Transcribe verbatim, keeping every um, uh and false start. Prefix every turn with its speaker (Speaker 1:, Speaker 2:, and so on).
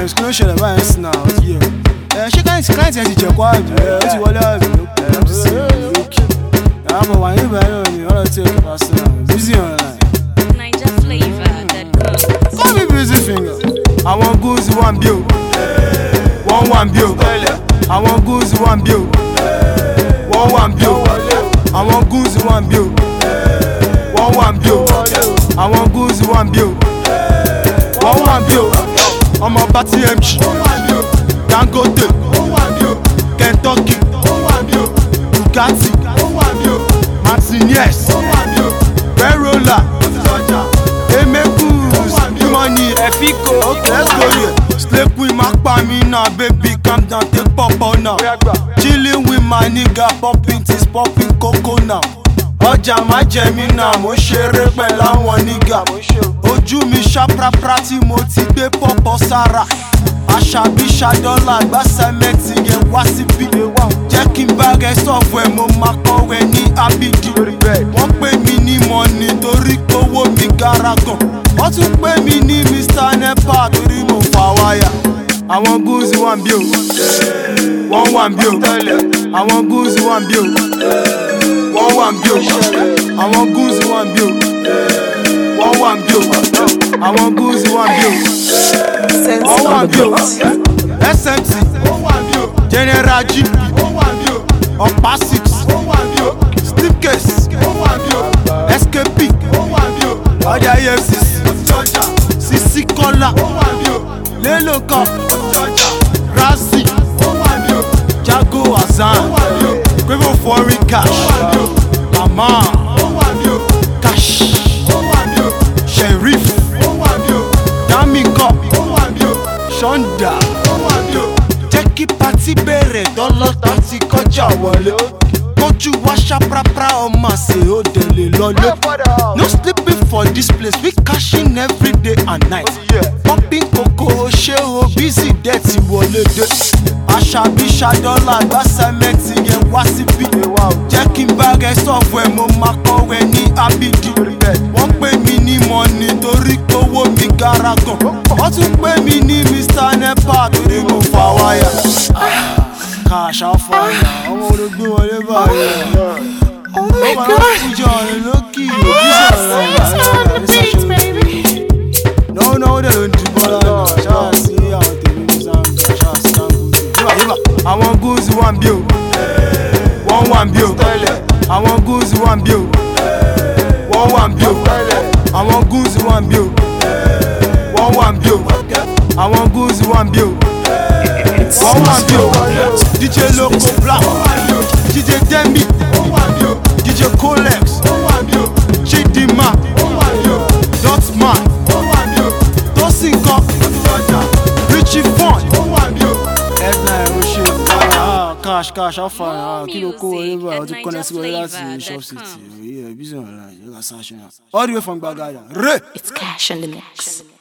Speaker 1: kí ló ṣẹlẹ̀ báyìí sí náà ó ti yẹ ẹ ṣé client yẹn ti jẹ̀kọ́ àjò ẹ ó ti wọlé àjò ló pẹ́ ẹ ó ti ṣe é lókè ẹ àmọ̀ wà nígbà yẹn ni ọ̀rọ̀ tí o kì bá sí náà busy online.
Speaker 2: Niger flavor that comes.
Speaker 1: Call me busy finger. Àwọn goons wà ń bí o wọ́n wà ń bí o àwọn goons wà ń bí o wọ́n wà ń bí o àwọn goons wà ń bí o wọ́n wà ń bí o àwọn goons wà ń bí o wọ́n wà ń bí o ọmọ party M G Dangote Kentucky Bugatti Martinez Verola Emekus Money Efiko. Okay, let's go here. Slay queen ma pa me now, baby calm down, take pop on now. Chilling with my nigga, popping tis, popping cocoa now. Ọjà má jẹ mí náà, mo ṣeré pẹ̀lú àwọn nigga. Ojú mi ṣàprapra tí mo ti gbé pọ̀pọ̀ sára. Àṣàbí ṣàdọ́là gbá sẹ́mẹ́ntì yẹn wá síbí. Jẹ́ kí n bá rẹ sọ̀fọ̀ ẹ̀ mo máa kọ̀wé ní Abidi. Wọ́n pè mí ní money torí kówó mi gara gan. Wọ́n tún pè mí ní Mister Nepa torí mo fà wáyà. Àwọn goons wà ń bí o, wọ́n wà ń bí o. Àwọn goons wà ń bí o, wọ́n wà ń bí o. Àwọn goons wà ń bí o, wọ́n wà ń bí o. Àwọn goons wà ń bí o, wọ́n wà ń bí o. S M T, General G P, Ọ̀pá six, Slipcase, S K P, ọjà E F C C, Sisi Kọ́lá, Lelo Cup, Razi, Jago Azan, Quavo Foreign Cash, Lama, Cash, Sheriff, Dami Cup, Shonda. Jẹ́ kí pati bẹ̀rẹ̀ dọ́lọ́tà ti kọjá wọlé. Kójú wa ṣàprapra ọmọ àṣẹ ó délé lọlé. No sleeping for this place, we cashing every day and night. Popping koko ṣé o busy dẹ̀ ti wọlé dé. Àṣàbí ṣàdọ́là gbá sẹ́mẹ́ntì yẹn wá síbí. Jẹ́ kí n bá rẹ sọ̀fọ̀ ẹ̀ mo máa kọ̀wé ní Abidi. Wọ́n pè mí ní money torí kówó mi gara gan. Wọ́n tún pè mí ní Mister Nepa torí mo fà wáyà. Cash out for now, ọmọ olóògbé wọlé báyìí.
Speaker 2: Oh my God.
Speaker 1: Fújọ ọ̀rẹ́ lókì.
Speaker 2: On the beat, baby.
Speaker 1: No, no, they don't do bọ́lá náà. Ṣáà sí àwọn tèmi ní Zambia, ṣáà sí Dangote. Yíba yíba, àwọn goons wà ń bí o, wọ́n wà ń bí o. Àwọn goons wà ń bí o, wọ́n wà ń bí o. Àwọn goons wà ń bí o, wọ́n wà ń bí o. Àwọn goons wà ń bí o. Wọ́n wà bí o, D J Loco Black, D J Demi, D J Colex, Chidima, Dotman, Tosin Cup, Richie Font, Edna Roche, ah, Cash, Cash, how far, ah, kí ló kó wọlé báyìí, ó ti kọ́nẹ́ sí wọlé láti Shop City, yeah, busy online, you got Sasha now. All the way from Gbagada, Re!
Speaker 2: It's Cash in the mix.